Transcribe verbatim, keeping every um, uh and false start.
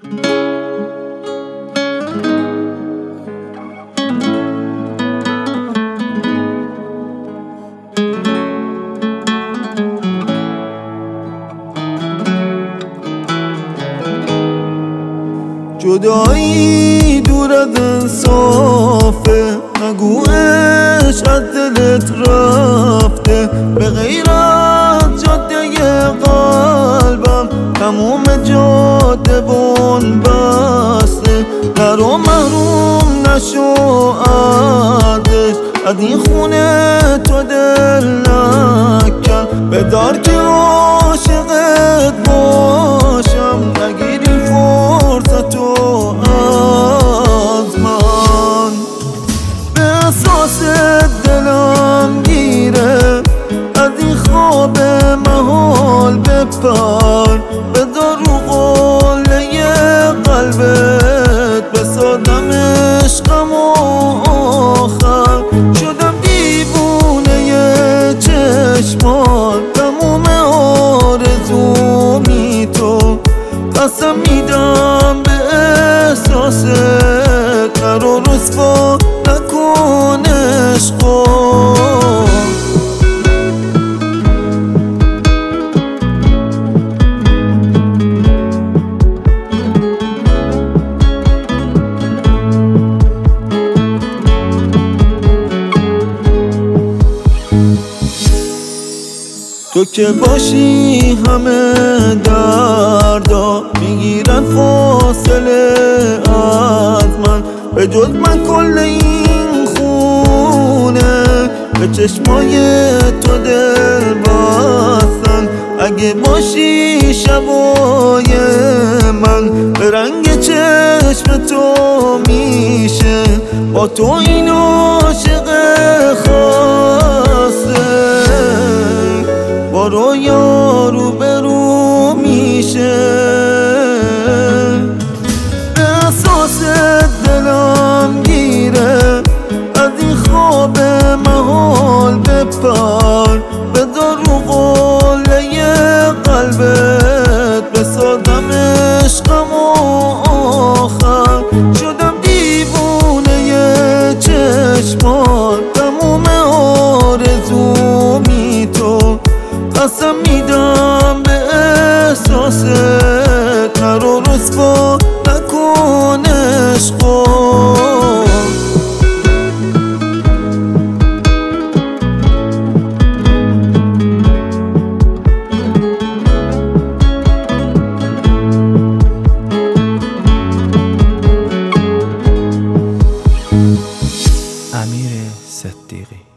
جدایی دور از انصافه، نگو عشق از دلت رفته. به غیر از جاده قلبم تموم جاده بون بسته. نرو محروم نشو ازش، از این خونه تو دل نکن. بدار که عاشقت باشم، نگیری فرصتو از من. به احساس دلم گیره، از این خواب محال بپر. بدار رو قله قلبت، بسازم عشقم و آخر. شدم دیوونه چشمان، تموم آرزومی تو. قسم میدم به احساست، نرو رسوا نکن عشقو. تو که باشی همه دردا میگیرن فاصله از من. به جز من کل این خونه به چشمای تو دل بستن. اگه باشی شبای من، به رنگ چشم تو میشه با تو این عاشق خاصه. با رویا رو برو میشه. به احساس دلم گیره، از این خواب محال بپر. بدار رو قله قلبت، بسازم عشقم و آخر. شدم دیوونه چشمان، تموم آرزومی تو. قسم میدم به احساست، نرو رسوا نکن عشقو. امیر صدیقی.